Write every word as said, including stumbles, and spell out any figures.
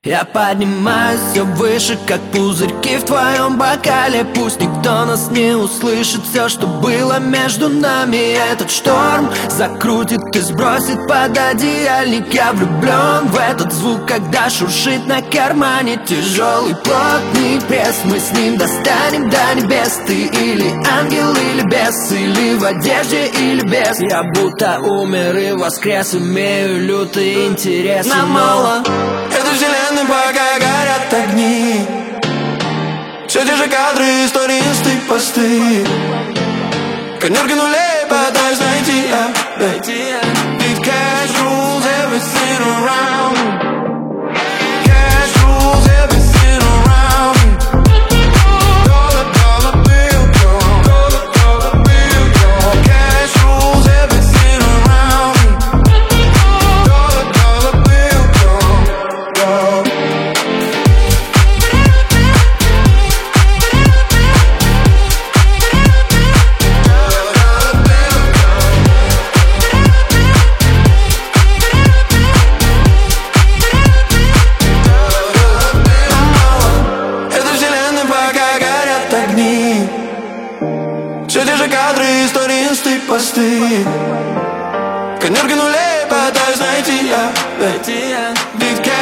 Я поднимаюсь все выше, как пузырьки в твоем бокале. Пусть никто нас не услышит, все, что было между нами. Этот шторм закрутит и сбросит под одеяльник. Я влюблен в этот звук, когда шуршит на кармане тяжелый плотный пресс. Мы с ним достанем до небес. Ты или ангел, или бес, или в одежде, или без. Я будто умер и воскрес, имею лютый интерес. Нам мало этой вселенной, пока горят огни. Все те же кадры, истории, инсты, посты. Конёрки нулей пытаюсь найти, а, найти, а. Ведь cash rules everything around. Cash rules everything around. Dollar, dollar bill, dollar, dollar bill, dollar. Cash rules everything around. Dollar, dollar bill, dollar. Все те же кадры, истории, инсты, посты. Конёрки нулей пытаюсь найти, я, найти, я.